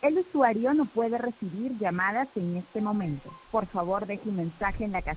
El usuario no puede recibir llamadas en este momento. Por favor, deje un mensaje en la casilla